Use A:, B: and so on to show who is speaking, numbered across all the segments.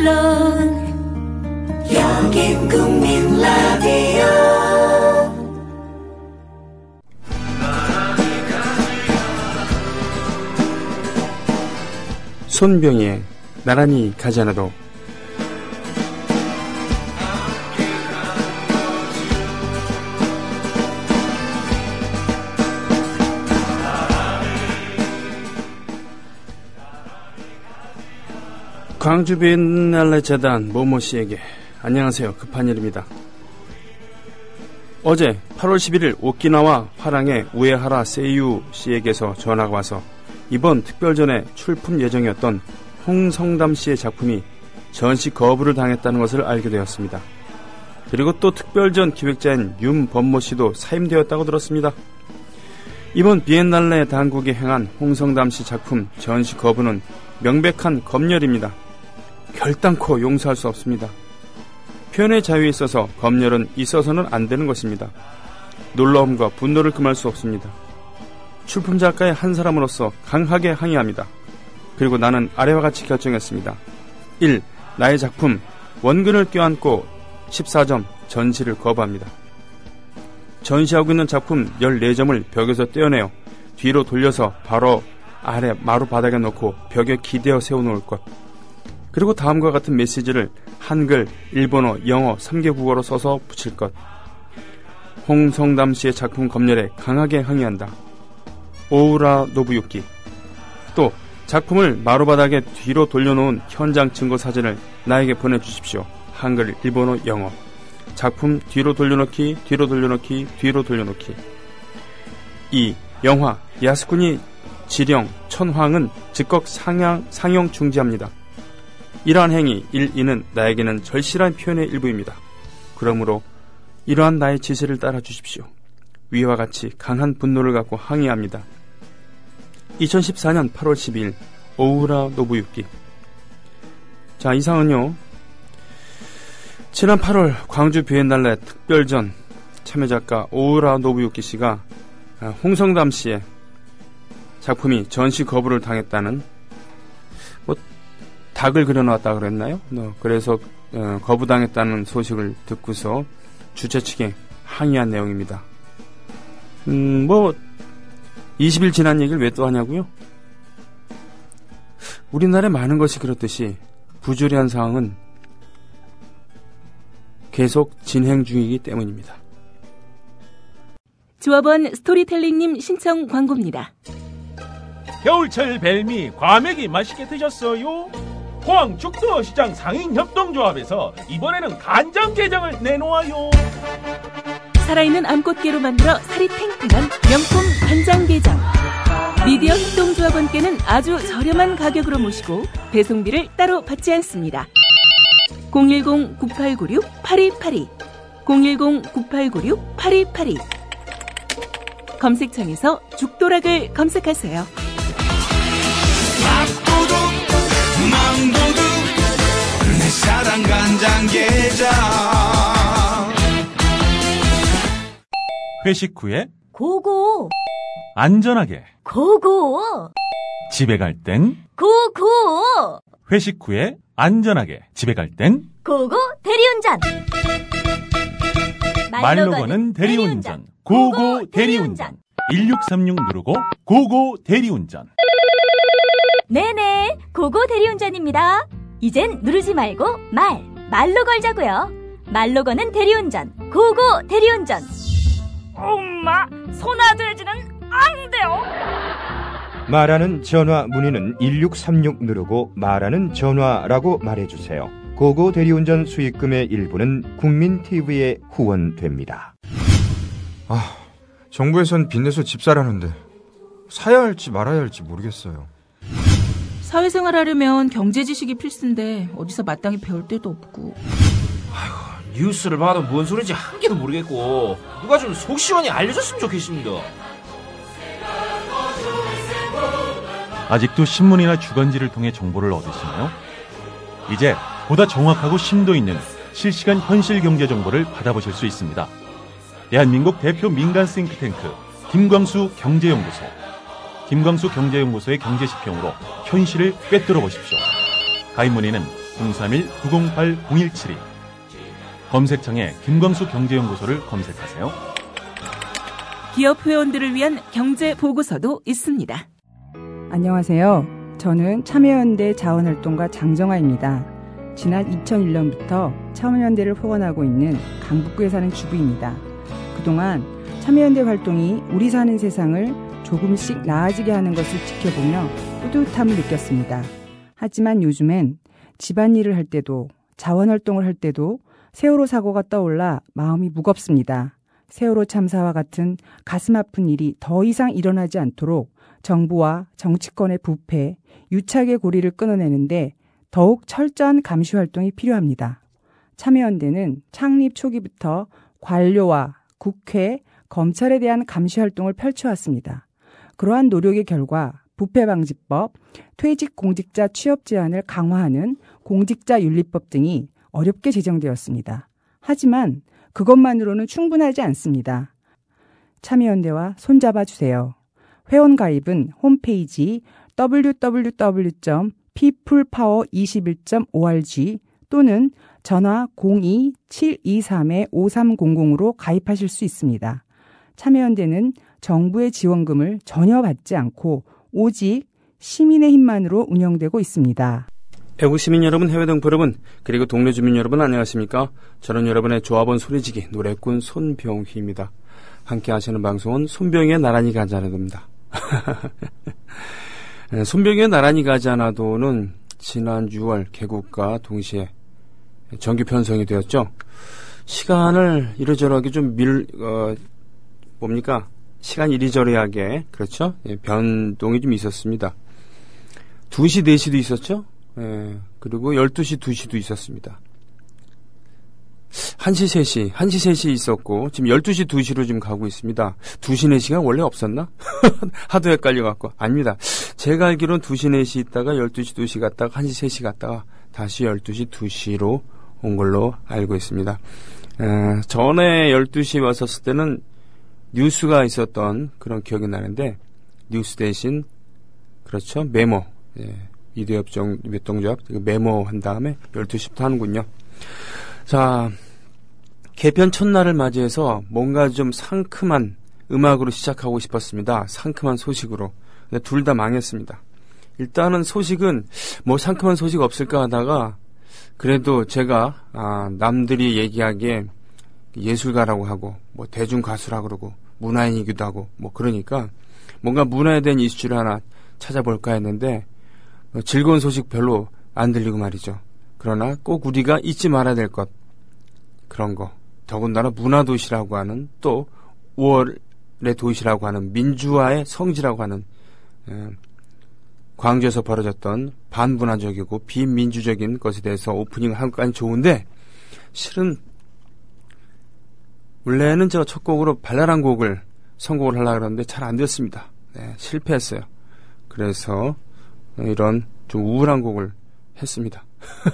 A: 물론 여긴 국민 라디오.
B: 손병희의 나란히 가지 않아도. 광주 비엔날레 재단 모모씨에게 안녕하세요. 급한 일입니다. 어제 8월 11일 오키나와 화랑의 우에하라 세이유 씨에게서 전화가 와서 이번 특별전에 출품 예정이었던 홍성담 씨의 작품이 전시 거부를 당했다는 것을 알게 되었습니다. 그리고 또 특별전 기획자인 윤범모 씨도 사임되었다고 들었습니다. 이번 비엔날레 당국이 행한 홍성담 씨 작품 전시 거부는 명백한 검열입니다. 결단코 용서할 수 없습니다. 표현의 자유에 있어서 검열은 있어서는 안 되는 것입니다. 놀라움과 분노를 금할 수 없습니다. 출품 작가의 한 사람으로서 강하게 항의합니다. 그리고 나는 아래와 같이 결정했습니다. 1. 나의 작품 원근을 껴안고 14점 전시를 거부합니다. 전시하고 있는 작품 14점을 벽에서 떼어내어 뒤로 돌려서 바로 아래 마루 바닥에 놓고 벽에 기대어 세워놓을 것. 그리고 다음과 같은 메시지를 한글, 일본어, 영어 3개 국어로 써서 붙일 것. 홍성담 씨의 작품 검열에 강하게 항의한다. 오우라 노부유키. 또 작품을 마루바닥에 뒤로 돌려놓은 현장 증거 사진을 나에게 보내주십시오. 한글, 일본어, 영어. 작품 뒤로 돌려놓기, 뒤로 돌려놓기, 뒤로 돌려놓기. 2. 영화 야스쿠니 지령 천황은 즉각 상영 중지합니다. 이러한 행위 1, 2는 나에게는 절실한 표현의 일부입니다. 그러므로 이러한 나의 지시를 따라 주십시오. 위와 같이 강한 분노를 갖고 항의합니다. 2014년 8월 12일 오우라 노부유키. 자, 이상은요, 지난 8월 광주 비엔날레 특별전 참여작가 오우라 노부유키 씨가 홍성담 씨의 작품이 전시 거부를 당했다는, 닭을 그려놨다 그랬나요? 그래서 거부당했다는 소식을 듣고서 주최 측에 항의한 내용입니다. 20일 지난 얘기를 왜 또 하냐고요? 우리나라에 많은 것이 그렇듯이 부조리한 상황은 계속 진행 중이기 때문입니다.
C: 조합원 스토리텔링님 신청 광고입니다.
D: 겨울철 벨미 과메기 맛있게 드셨어요? 포항 죽도시장 상인협동조합에서 이번에는 간장 게장을 내놓아요.
C: 살아있는 암꽃게로 만들어 살이 탱탱한 명품 간장게장. 미디어 협동조합원께는 아주 저렴한 가격으로 모시고 배송비를 따로 받지 않습니다. 010-9896-8282 010-9896-8282 검색창에서 죽도락을 검색하세요.
E: 밥도둑 망도둑 내 사랑 간장게장.
D: 회식 후에
F: 고고
D: 안전하게
F: 고고
D: 집에 갈 땐
F: 고고
D: 회식 후에 안전하게 집에 갈 땐
F: 고고 대리운전.
D: 말로 거는 대리운전 고고 대리운전 1636 누르고 고고 대리운전.
F: 네네, 고고 대리운전입니다. 이젠 누르지 말고 말로 걸자고요. 말로 거는 대리운전 고고 대리운전.
G: 엄마, 손아돼지는 안 돼요.
H: 말하는 전화 문의는 1636 누르고 말하는 전화라고 말해주세요. 고고 대리운전 수익금의 일부는 국민TV에 후원됩니다.
I: 정부에선 빚내서 집 사라는데 사야 할지 말아야 할지 모르겠어요.
C: 사회생활 하려면 경제 지식이 필수인데 어디서 마땅히 배울 데도 없고.
J: 뉴스를 봐도 뭔 소리인지 한 개도 모르겠고 누가 좀 속 시원히 알려줬으면 좋겠습니다.
D: 아직도 신문이나 주간지를 통해 정보를 얻으시나요? 이제 보다 정확하고 심도 있는 실시간 현실 경제 정보를 받아보실 수 있습니다. 대한민국 대표 민간 싱크탱크 김광수 경제연구소. 김광수 경제연구소의 경제시평으로 현실을 꿰뚫어 보십시오. 가입 문의는 031-908-0172 검색창에 김광수 경제연구소를 검색하세요.
C: 기업 회원들을 위한 경제 보고서도 있습니다.
K: 안녕하세요. 저는 참여연대 자원활동가 장정아입니다. 지난 2001년부터 참여연대를 후원하고 있는 강북구에 사는 주부입니다. 그동안 참여연대 활동이 우리 사는 세상을 조금씩 나아지게 하는 것을 지켜보며 뿌듯함을 느꼈습니다. 하지만 요즘엔 집안일을 할 때도 자원활동을 할 때도 세월호 사고가 떠올라 마음이 무겁습니다. 세월호 참사와 같은 가슴 아픈 일이 더 이상 일어나지 않도록 정부와 정치권의 부패, 유착의 고리를 끊어내는데 더욱 철저한 감시 활동이 필요합니다. 참여연대는 창립 초기부터 관료와 국회, 검찰에 대한 감시 활동을 펼쳐왔습니다. 그러한 노력의 결과 부패방지법, 퇴직공직자 취업 제한을 강화하는 공직자윤리법 등이 어렵게 제정되었습니다. 하지만 그것만으로는 충분하지 않습니다. 참여연대와 손잡아 주세요. 회원가입은 홈페이지 www.peoplepower21.org 또는 전화 02-723-5300으로 가입하실 수 있습니다. 참여연대는 정부의 지원금을 전혀 받지 않고 오직 시민의 힘만으로 운영되고 있습니다.
B: 애국 시민 여러분, 해외 동포 여러분, 그리고 동네 주민 여러분 안녕하십니까? 저는 여러분의 조합원 소리지기 노래꾼 손병휘입니다. 함께 하시는 방송은 손병휘의 나란히 가지 않아도입니다. 손병휘의 나란히 가지 않아도는 지난 6월 개국과 동시에 정규 편성이 되었죠. 시간을 이러저러하게 좀 시간 이리저리하게, 그렇죠? 예, 변동이 좀 있었습니다. 2시, 4시도 있었죠? 예, 그리고 12시, 2시도 있었습니다. 1시, 3시 있었고, 지금 12시, 2시로 지금 가고 있습니다. 2시, 4시가 원래 없었나? 하도 헷갈려갖고. 아닙니다. 제가 알기로는 2시, 4시 있다가 12시, 2시 갔다가 1시, 3시 갔다가 다시 12시, 2시로 온 걸로 알고 있습니다. 전에 12시 왔었을 때는 뉴스가 있었던 그런 기억이 나는데, 뉴스 대신, 그렇죠, 메모. 예, 이대협동조합 메모 한 다음에 12시부터 하는군요. 자, 개편 첫날을 맞이해서 뭔가 좀 상큼한 음악으로 시작하고 싶었습니다. 상큼한 소식으로. 근데 둘 다 망했습니다. 일단은 소식은 뭐 상큼한 소식 없을까 하다가 그래도 제가 남들이 얘기하기에 예술가라고 하고 뭐 대중가수라고 그러고 문화인이기도 하고 뭐 그러니까 뭔가 문화에 대한 이슈를 하나 찾아볼까 했는데 즐거운 소식 별로 안 들리고 말이죠. 그러나 꼭 우리가 잊지 말아야 될 것, 그런 거, 더군다나 문화도시라고 하는, 또 5월의 도시라고 하는, 민주화의 성지라고 하는 광주에서 벌어졌던 반문화적이고 비민주적인 것에 대해서 오프닝을 한 것까지 좋은데, 실은 원래는 제가 첫 곡으로 발랄한 곡을 선곡을 하려고 그랬는데 잘 안 됐습니다. 네, 실패했어요. 그래서 이런 좀 우울한 곡을 했습니다.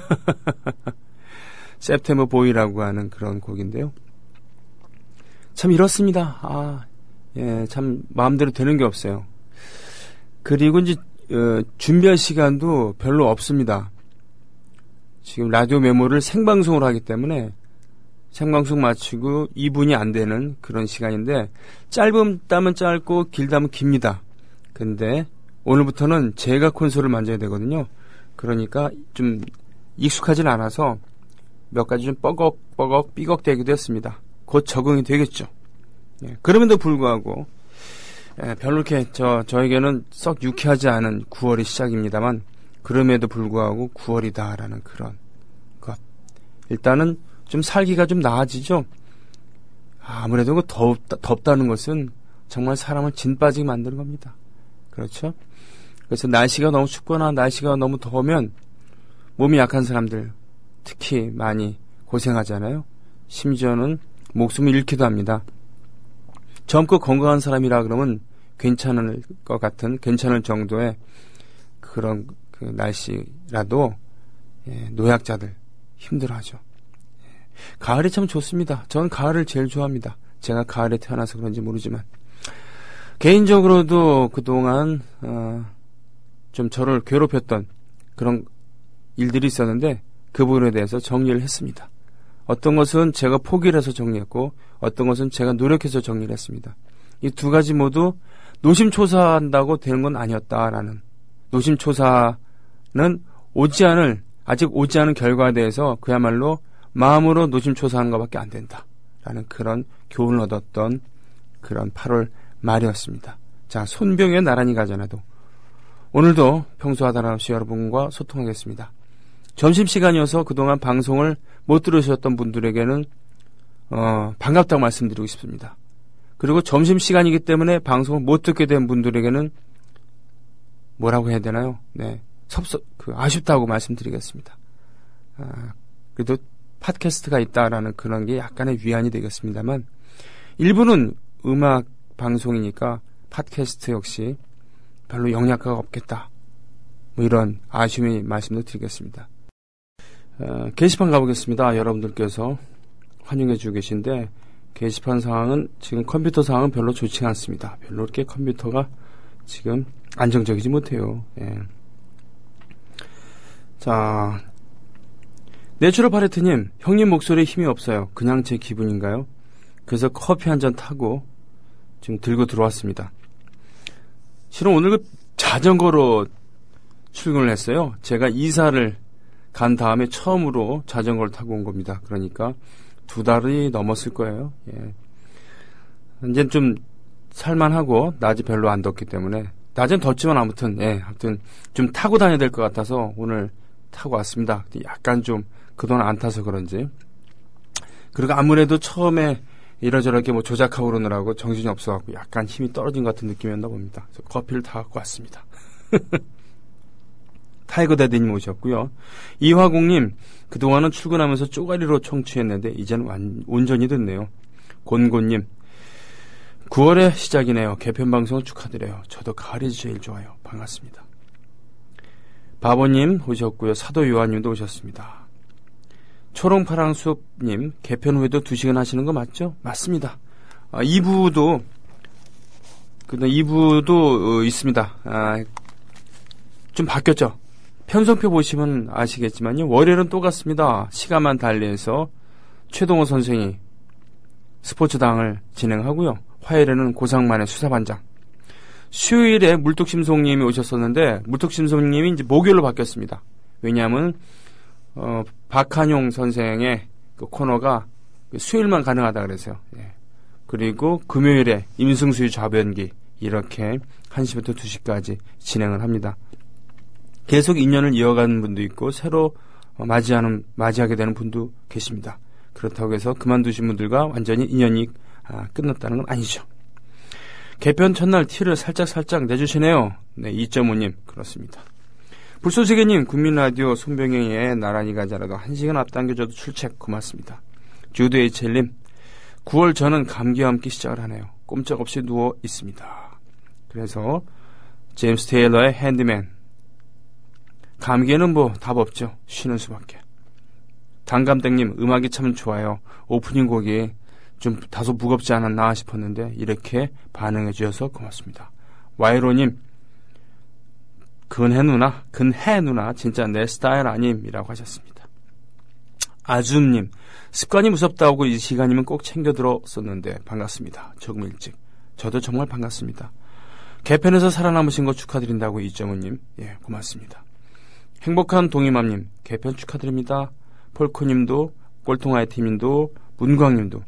B: September Boy라고 하는 그런 곡인데요. 참 이렇습니다. 예, 참 마음대로 되는 게 없어요. 그리고 이제 준비할 시간도 별로 없습니다. 지금 라디오 메모를 생방송으로 하기 때문에 생방송 마치고 2분이 안 되는 그런 시간인데, 짧으면 짧고 길다면 깁니다. 근데 오늘부터는 제가 콘솔을 만져야 되거든요. 그러니까 좀 익숙하진 않아서 몇 가지 좀 뻐걱뻐걱 삐걱대기도 했습니다. 곧 적응이 되겠죠. 예, 그럼에도 불구하고 별로 이렇게 저에게는 썩 유쾌하지 않은 9월의 시작입니다만, 그럼에도 불구하고 9월이다라는 그런 것. 일단은 좀 살기가 좀 나아지죠. 아무래도 덥다는 것은 정말 사람을 진 빠지게 만드는 겁니다. 그렇죠? 그래서 날씨가 너무 춥거나 날씨가 너무 더우면 몸이 약한 사람들 특히 많이 고생하잖아요. 심지어는 목숨을 잃기도 합니다. 젊고 건강한 사람이라 그러면 괜찮을 것 같은, 괜찮을 정도의 그런 그 날씨라도 노약자들 힘들어하죠. 가을이 참 좋습니다. 저는 가을을 제일 좋아합니다. 제가 가을에 태어나서 그런지 모르지만 개인적으로도 그동안 좀 저를 괴롭혔던 그런 일들이 있었는데 그 부분에 대해서 정리를 했습니다. 어떤 것은 제가 포기를 해서 정리했고 어떤 것은 제가 노력해서 정리를 했습니다. 이 두 가지 모두 노심초사한다고 되는 건 아니었다라는, 노심초사는 아직 오지 않은 결과에 대해서 그야말로 마음으로 노심초사하는 것밖에 안 된다라는 그런 교훈을 얻었던 그런 8월 말이었습니다. 자, 손병의 나란히 가잖아도 오늘도 평소와 다름없이 여러분과 소통하겠습니다. 점심시간이어서 그동안 방송을 못 들으셨던 분들에게는 반갑다고 말씀드리고 싶습니다. 그리고 점심시간이기 때문에 방송을 못 듣게 된 분들에게는 뭐라고 해야 되나요? 네, 아쉽다고 말씀드리겠습니다. 그래도 팟캐스트가 있다라는 그런 게 약간의 위안이 되겠습니다만, 일부는 음악 방송이니까 팟캐스트 역시 별로 영향가가 없겠다, 뭐 이런 아쉬움의 말씀도 드리겠습니다. 게시판 가보겠습니다. 여러분들께서 환영해주고 계신데, 게시판 상황은 지금 컴퓨터 상황은 별로 좋지 않습니다. 별로 이렇게 컴퓨터가 지금 안정적이지 못해요. 예. 자, 내추럴 파레트님, 형님 목소리에 힘이 없어요. 그냥 제 기분인가요? 그래서 커피 한 잔 타고 지금 들고 들어왔습니다. 실은 오늘 그 자전거로 출근을 했어요. 제가 이사를 간 다음에 처음으로 자전거를 타고 온 겁니다. 그러니까 2달이 넘었을 거예요. 예. 이제 좀 살만하고 낮이 별로 안 덥기 때문에, 낮은 덥지만 아무튼 좀 타고 다녀야 될 것 같아서 오늘 타고 왔습니다. 약간 좀 그동안 안 타서 그런지, 그리고 아무래도 처음에 이러저렇게 뭐 조작하고 그러느라고 정신이 없어갖고 약간 힘이 떨어진 것 같은 느낌이었나 봅니다. 그래서 커피를 다 갖고 왔습니다. 타이거 데드님 오셨고요. 이화공님, 그동안은 출근하면서 쪼가리로 청취했는데 이제는 온전히 듣네요. 곤곤님, 9월의 시작이네요. 개편방송 축하드려요. 저도 가을이 제일 좋아요. 반갑습니다. 바보님 오셨고요. 사도 요한님도 오셨습니다. 초롱파랑숲님, 개편 후에도 2시간 하시는 거 맞죠? 맞습니다. 2부도 있습니다. 좀 바뀌었죠? 편성표 보시면 아시겠지만요. 월요일은 똑같습니다. 시간만 달리해서 최동호 선생이 스포츠당을 진행하고요. 화요일에는 고상만의 수사반장. 수요일에 물뚝심송님이 오셨었는데, 물뚝심송님이 이제 목요일로 바뀌었습니다. 왜냐하면 박한용 선생의 그 코너가 수요일만 가능하다 그래서요. 예. 그리고 금요일에 임승수의 좌변기, 이렇게 1시부터 2시까지 진행을 합니다. 계속 인연을 이어가는 분도 있고 새로 맞이하게 되는 분도 계십니다. 그렇다고 해서 그만두신 분들과 완전히 인연이 끝났다는 건 아니죠. 개편 첫날 티를 살짝 내주시네요. 네, 2.5님 그렇습니다. 불쏘시개님, 국민라디오 손병영의 나란히 가자라도 1시간 앞당겨줘도 출첵 고맙습니다. 주드 HL님, 9월 저는 감기와 함께 시작을 하네요. 꼼짝없이 누워 있습니다. 그래서 제임스 테일러의 핸디맨, 감기에는 뭐 답 없죠. 쉬는 수밖에. 단감땡님, 음악이 참 좋아요. 오프닝 곡이 좀 다소 무겁지 않았나 싶었는데 이렇게 반응해 주셔서 고맙습니다. 와이로님, 근해 누나 진짜 내 스타일 아님이라고 하셨습니다. 아줌님, 습관이 무섭다고 이 시간이면 꼭 챙겨 들었었는데 반갑습니다. 조금 일찍. 저도 정말 반갑습니다. 개편에서 살아남으신 거 축하드린다고 2.5님, 예, 고맙습니다. 행복한 동이맘님, 개편 축하드립니다. 폴코님도, 꼴통아이 팀님도, 문광님도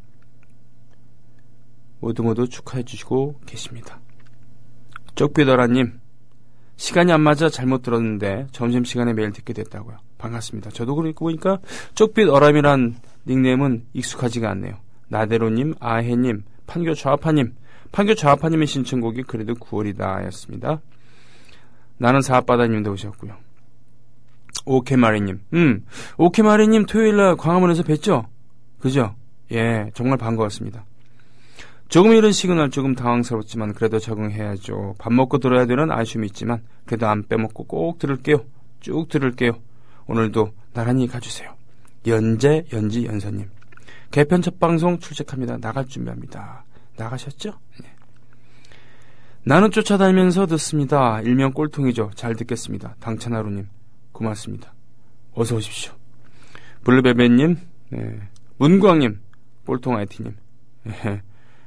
B: 모두 축하해 주시고 계십니다. 쪽비더라님, 시간이 안 맞아 잘못 들었는데 점심시간에 매일 듣게 됐다고요. 반갑습니다. 저도 그러고 보니까 쪽빛어람이란 닉네임은 익숙하지가 않네요. 나대로님, 아해님, 판교좌파님의 신청곡이 그래도 9월이다 였습니다. 나는 사업바다님도 오셨고요. 오케마리님, 오케마리님 토요일날 광화문에서 뵀죠? 그죠? 예, 정말 반가웠습니다. 조금 이른 시그널 조금 당황스럽지만 그래도 적응해야죠. 밥 먹고 들어야 되는 아쉬움이 있지만 그래도 안 빼먹고 꼭 들을게요. 쭉 들을게요. 오늘도 나란히 가주세요. 연선님, 개편 첫 방송 출첵합니다. 나갈 준비합니다. 나가셨죠? 네. 나는 쫓아다니면서 듣습니다. 일명 꼴통이죠. 잘 듣겠습니다. 당찬하루님 고맙습니다. 어서 오십시오. 블루벨벳님, 네. 문광님, 볼통아이티님. 네.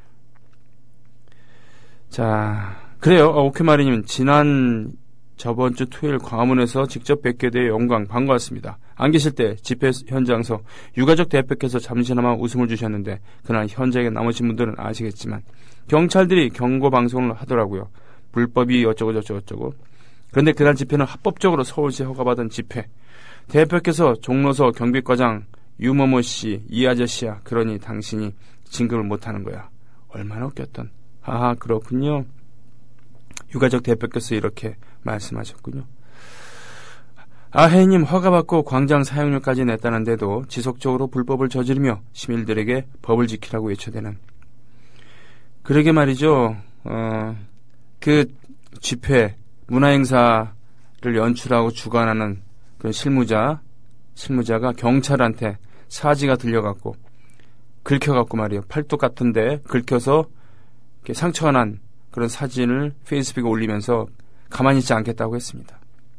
B: 자, 그래요. 오케마리님, 저번 주 토요일 광화문에서 직접 뵙게 돼 영광 반가웠습니다. 안 계실 때 집회 현장에서 유가족 대표께서 잠시나마 웃음을 주셨는데 그날 현장에 남으신 분들은 아시겠지만 경찰들이 경고 방송을 하더라고요. 불법이 어쩌고. 그런데 그날 집회는 합법적으로 서울시 허가받은 집회. 대표께서 종로서 경비과장 유머모 씨, 이 아저씨야. 그러니 당신이 진급을 못하는 거야. 얼마나 웃겼던. 하하, 그렇군요. 유가족 대표께서 이렇게 말씀하셨군요. 아혜님, 허가받고 광장 사용료까지 냈다는데도 지속적으로 불법을 저지르며 시민들에게 법을 지키라고 외쳐대는. 그러게 말이죠. 그 집회, 문화행사를 연출하고 주관하는 그 실무자가 경찰한테 사지가 들려갖고 긁혀갖고 말이에요. 팔뚝 같은데 긁혀서 이렇게 상처가 난 그런 사진을 페이스북에 올리면서 가만히 있지 않겠다고 했습니다.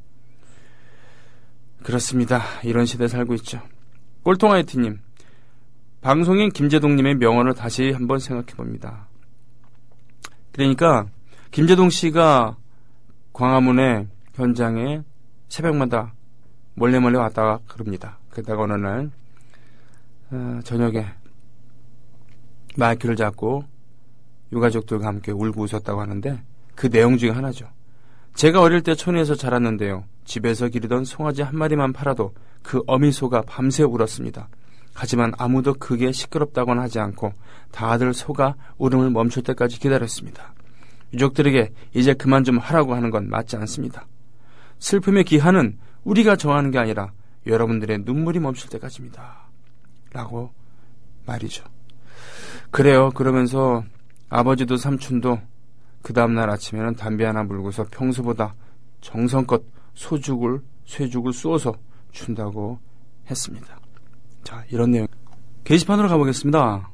B: 그렇습니다. 이런 시대에 살고 있죠. 꼴통아이티님, 방송인 김재동님의 명언을 다시 한번 생각해봅니다. 그러니까 김재동 씨가 광화문의 현장에 새벽마다 몰래 왔다가 그럽니다. 그러다가 어느 날 저녁에 마이크를 잡고 유가족들과 함께 울고 웃었다고 하는데 그 내용 중에 하나죠. 제가 어릴 때 촌에서 자랐는데요. 집에서 기르던 송아지 한 마리만 팔아도 그 어미소가 밤새 울었습니다. 하지만 아무도 크게 시끄럽다고는 하지 않고 다들 소가 울음을 멈출 때까지 기다렸습니다. 유족들에게 이제 그만 좀 하라고 하는 건 맞지 않습니다. 슬픔의 기한은 우리가 정하는 게 아니라 여러분들의 눈물이 멈출 때까지입니다. 라고 말이죠. 그래요. 그러면서 아버지도 삼촌도 그 다음날 아침에는 담배 하나 물고서 평소보다 정성껏 쇠죽을 쑤어서 준다고 했습니다. 자, 이런 내용. 게시판으로 가보겠습니다.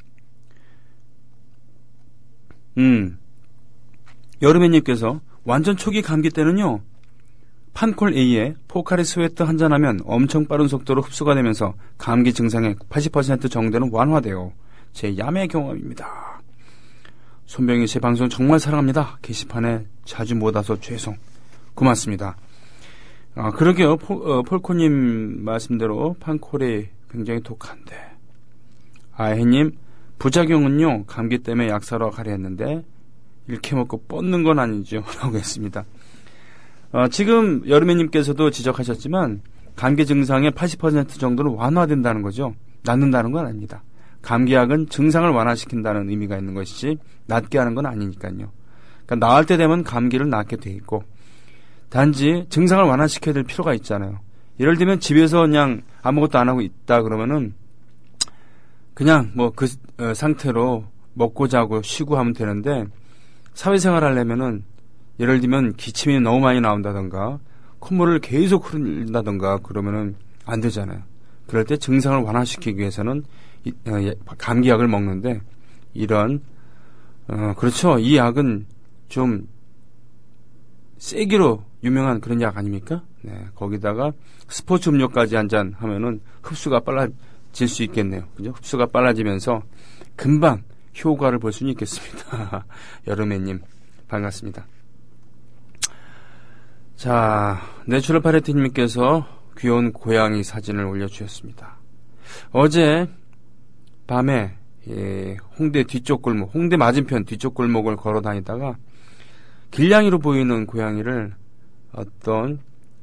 B: 여름애님께서 완전 초기 감기 때는요, 판콜 A에 포카리 스웨트 한잔하면 엄청 빠른 속도로 흡수가 되면서 감기 증상의 80% 정도는 완화돼요. 제 야매 경험입니다. 손병희 씨 방송 정말 사랑합니다. 게시판에 자주 못 와서 죄송. 고맙습니다. 그러게요. 폴코님 말씀대로 판콜이 굉장히 독한데. 아혜님, 부작용은요, 감기 때문에 약 사러 가려 했는데 이렇게 먹고 뻗는 건 아니죠. 라고 했습니다. 지금 여름애님께서도 지적하셨지만 감기 증상의 80% 정도는 완화된다는 거죠. 낫는다는 건 아닙니다. 감기약은 증상을 완화시킨다는 의미가 있는 것이지 낫게 하는 건 아니니까요. 그러니까 나을 때 되면 감기를 낫게 돼 있고 단지 증상을 완화시켜야 될 필요가 있잖아요. 예를 들면 집에서 그냥 아무것도 안 하고 있다 그러면은 그냥 뭐 그 상태로 먹고 자고 쉬고 하면 되는데 사회생활 하려면은 예를 들면 기침이 너무 많이 나온다던가 콧물을 계속 흐른다던가 그러면은 안 되잖아요. 그럴 때 증상을 완화시키기 위해서는 감기약을 먹는데 이런 그렇죠. 이 약은 좀 세기로 유명한 그런 약 아닙니까? 네, 거기다가 스포츠 음료까지 한 잔 하면은 흡수가 빨라질 수 있겠네요. 그죠? 흡수가 빨라지면서 금방 효과를 볼 수는 있겠습니다. 여름애님 반갑습니다. 자, 내추럴 파레티님께서 귀여운 고양이 사진을 올려주셨습니다. 어제 밤에 홍대 뒤쪽 골목, 홍대 맞은편 뒤쪽 골목을 걸어 다니다가 길냥이로 보이는 고양이를 어떤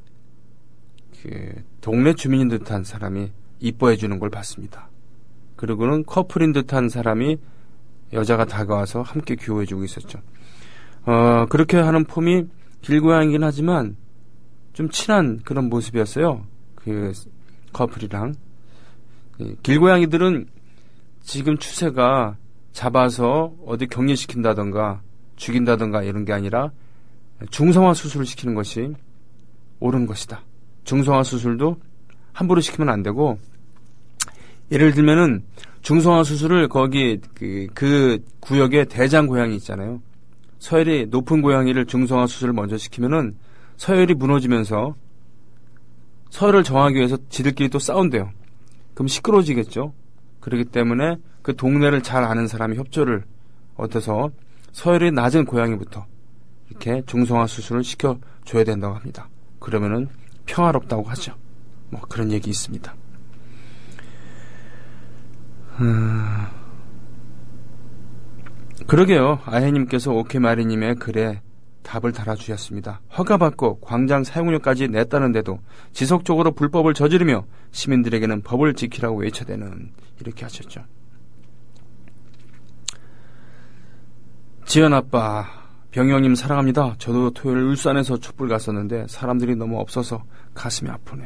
B: 동네 주민인 듯한 사람이 이뻐해 주는 걸 봤습니다. 그리고는 커플인 듯한 사람이 여자가 다가와서 함께 귀여워해 주고 있었죠. 그렇게 하는 폼이 길고양이긴 하지만 좀 친한 그런 모습이었어요. 그 커플이랑. 길고양이들은 지금 추세가 잡아서 어디 격리시킨다던가 죽인다던가 이런 게 아니라 중성화 수술을 시키는 것이 옳은 것이다. 중성화 수술도 함부로 시키면 안 되고 예를 들면은 중성화 수술을 거기 그 구역에 대장 고양이 있잖아요. 서열이 높은 고양이를 중성화 수술을 먼저 시키면은 서열이 무너지면서 서열을 정하기 위해서 지들끼리 또 싸운대요. 그럼 시끄러워지겠죠. 그렇기 때문에 그 동네를 잘 아는 사람이 협조를 얻어서 서열이 낮은 고양이부터 이렇게 중성화 수술을 시켜줘야 된다고 합니다. 그러면은 평화롭다고 하죠. 뭐 그런 얘기 있습니다. 그러게요. 아혜님께서 오케마리님의 글에 답을 달아주셨습니다. 허가받고 광장 사용료까지 냈다는데도 지속적으로 불법을 저지르며 시민들에게는 법을 지키라고 외쳐대는, 이렇게 하셨죠. 지연 아빠, 병영님 사랑합니다. 저도 토요일 울산에서 촛불 갔었는데 사람들이 너무 없어서 가슴이 아프네요.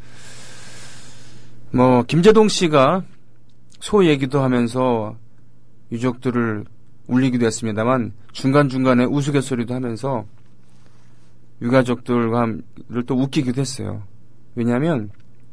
B: 뭐 김재동 씨가 소 얘기도 하면서 유족들을 울리기도 했습니다만 중간중간에 우스갯소리도 하면서 유가족들을 또 웃기기도 했어요. 왜냐하면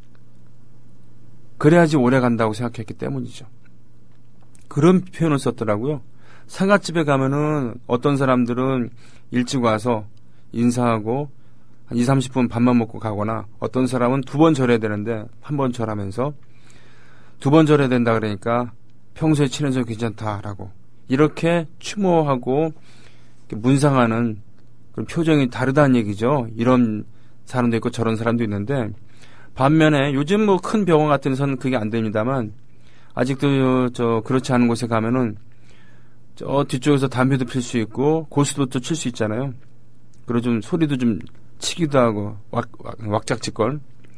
B: 그래야지 오래 간다고 생각했기 때문이죠. 그런 표현을 썼더라고요. 상갓집에 가면은 어떤 사람들은 일찍 와서 인사하고 한 20-30분 밥만 먹고 가거나, 어떤 사람은 2번 절해야 되는데 한 번 절하면서 2번 절해야 된다 그러니까 평소에 친해져 괜찮다라고, 이렇게 추모하고 문상하는 그런 표정이 다르다는 얘기죠. 이런 사람도 있고 저런 사람도 있는데, 반면에 요즘 뭐 큰 병원 같은 데서는 그게 안 됩니다만 아직도 그렇지 않은 곳에 가면은 저 뒤쪽에서 담배도 필 수 있고 고스톱도 칠 수 있잖아요. 그리고 좀 소리도 좀 치기도 하고 왁작지껄.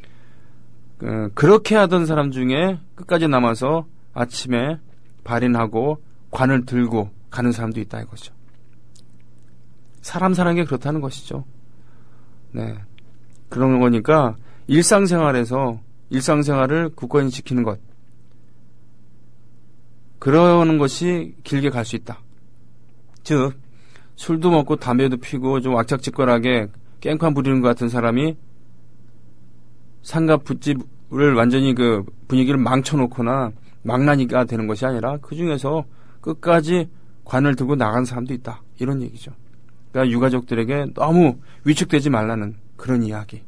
B: 그렇게 하던 사람 중에 끝까지 남아서 아침에 발인하고 관을 들고 가는 사람도 있다 이거죠. 사람 사는 게 그렇다는 것이죠. 네, 그런 거니까 일상생활에서 일상생활을 굳건히 지키는 것, 그러는 것이 길게 갈 수 있다. 즉 술도 먹고 담배도 피고 좀 왁작지껄하게 깽판 부리는 것 같은 사람이 상가 붓집을 완전히 그 분위기를 망쳐놓거나 망나니가 되는 것이 아니라 그 중에서 끝까지 관을 들고 나간 사람도 있다, 이런 얘기죠. 그러니까 유가족들에게 너무 위축되지 말라는 그런 이야기,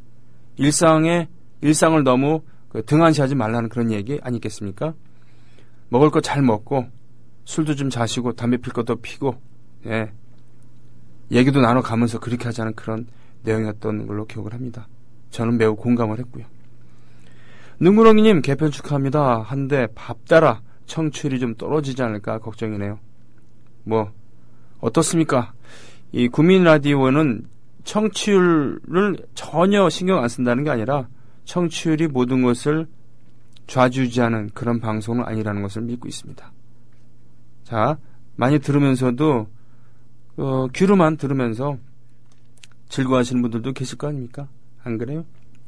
B: 일상을 너무 등한시하지 말라는 그런 얘기 아니겠습니까? 먹을 거 잘 먹고 술도 좀 자시고 담배 필 것도 피고, 예, 얘기도 나눠가면서 그렇게 하자는 그런 내용이었던 걸로 기억을 합니다. 저는 매우 공감을 했고요. 능무렁이님 개편 축하합니다. 한데 밥따라 청취율이 좀 떨어지지 않을까 걱정이네요. 뭐 어떻습니까? 이 국민라디오는 청취율을 전혀 신경 안 쓴다는 게 아니라 청취율이 모든 것을 좌지우지하는 그런 방송은 아니라는 것을 믿고 있습니다. 자, 많이 들으면서도 귀로만 들으면서 즐거워하시는 분들도 계실 거 아닙니까? 안 그래요?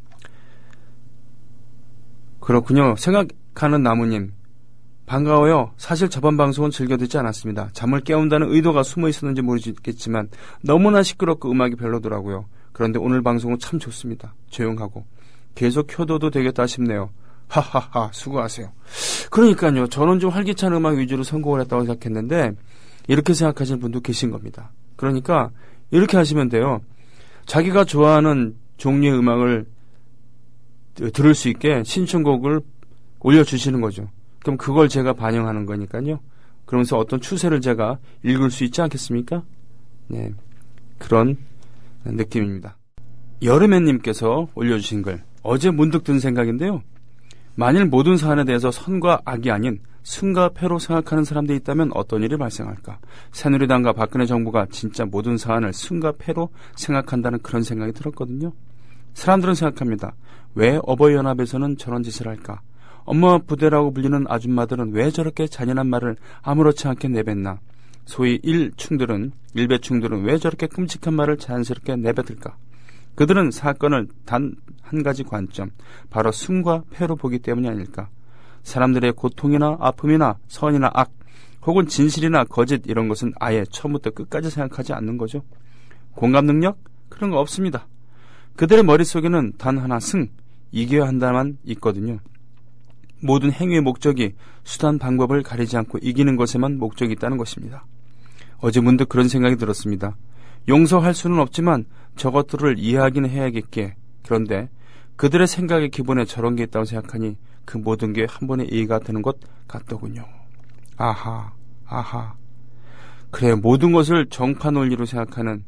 B: 그렇군요. 생각하는 나무님, 반가워요. 사실 저번 방송은 즐겨 듣지 않았습니다. 잠을 깨운다는 의도가 숨어 있었는지 모르겠지만 너무나 시끄럽고 음악이 별로더라고요. 그런데 오늘 방송은 참 좋습니다. 조용하고 계속 켜둬도 되겠다 싶네요. 하하하, 수고하세요. 그러니까요, 저는 좀 활기찬 음악 위주로 선곡을 했다고 생각했는데 이렇게 생각하시는 분도 계신 겁니다. 그러니까 이렇게 하시면 돼요. 자기가 좋아하는 종류의 음악을 들을 수 있게 신청곡을 올려주시는 거죠. 그럼 그걸 제가 반영하는 거니까요. 그러면서 어떤 추세를 제가 읽을 수 있지 않겠습니까? 네, 그런 느낌입니다. 여름애님께서 올려주신 글, 어제 문득 든 생각인데요. 만일 모든 사안에 대해서 선과 악이 아닌 승과 패로 생각하는 사람들이 있다면 어떤 일이 발생할까? 새누리당과 박근혜 정부가 진짜 모든 사안을 승과 패로 생각한다는 그런 생각이 들었거든요. 사람들은 생각합니다. 왜 어버이연합에서는 저런 짓을 할까? 엄마 부대라고 불리는 아줌마들은 왜 저렇게 잔인한 말을 아무렇지 않게 내뱉나? 소위 일배충들은 왜 저렇게 끔찍한 말을 자연스럽게 내뱉을까? 그들은 사건을 단 한 가지 관점, 바로 승과 패로 보기 때문이 아닐까? 사람들의 고통이나 아픔이나 선이나 악, 혹은 진실이나 거짓, 이런 것은 아예 처음부터 끝까지 생각하지 않는 거죠. 공감 능력? 그런 거 없습니다. 그들의 머릿속에는 단 하나 승, 이겨야 한다만 있거든요. 모든 행위의 목적이 수단 방법을 가리지 않고 이기는 것에만 목적이 있다는 것입니다. 어제 문득 그런 생각이 들었습니다. 용서할 수는 없지만 저것들을 이해하기는 해야겠기에, 그런데 그들의 생각의 기본에 저런 게 있다고 생각하니 그 모든 게 한 번에 이해가 되는 것 같더군요. 아하. 그래, 모든 것을 정파 논리로 생각하는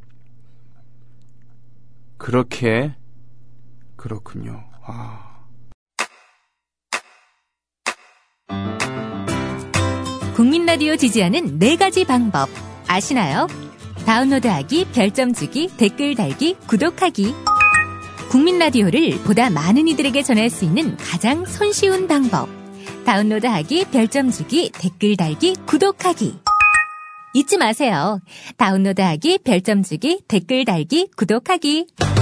B: 그렇군요.
L: 국민 라디오 지지하는 4가지 방법 아시나요? 다운로드하기, 별점 주기, 댓글 달기, 구독하기. 국민 라디오를 보다 많은 이들에게 전할 수 있는 가장 손쉬운 방법. 다운로드하기, 별점 주기, 댓글 달기, 구독하기. 잊지 마세요. 다운로드하기, 별점 주기, 댓글 달기, 구독하기.